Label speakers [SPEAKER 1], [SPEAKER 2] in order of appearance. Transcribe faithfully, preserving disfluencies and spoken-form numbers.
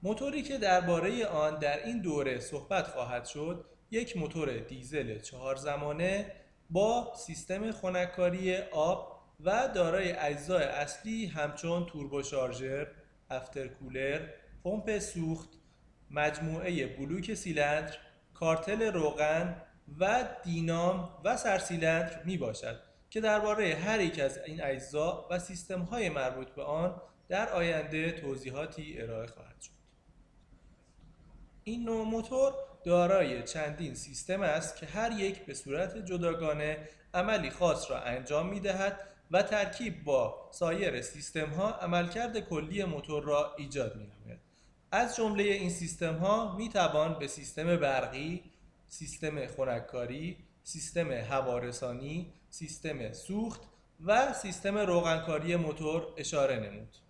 [SPEAKER 1] موتوری که درباره آن در این دوره صحبت خواهد شد یک موتور دیزل چهار زمانه با سیستم خنککاری آب و دارای اجزای اصلی همچون توربوشارژر، افترکولر، پمپ سوخت، مجموعه بلوک سیلندر، کارتل روغن و دینام و سرسیلندر می باشد که درباره هر یک از این اجزا و سیستم‌های مربوط به آن در آینده توضیحاتی ارائه خواهد شد. این نوع موتور دارای چندین سیستم است که هر یک به صورت جداگانه عملی خاص را انجام می‌دهد و ترکیب با سایر سیستم‌ها عملکرد کلی موتور را ایجاد می‌نماید. از جمله این سیستم‌ها می‌توان به سیستم برقی، سیستم خنککاری، سیستم هوارسانی، سیستم سوخت و سیستم روغنکاری موتور اشاره نمود.